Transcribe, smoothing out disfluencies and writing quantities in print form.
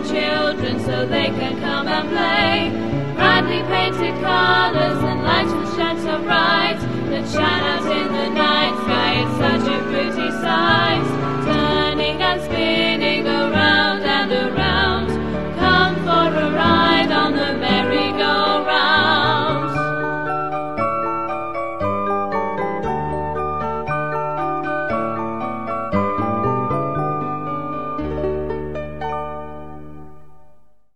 children so they can come and play. Brightly painted colors and lights that shine so bright, that shine out in the night sky. It's such a pretty sight.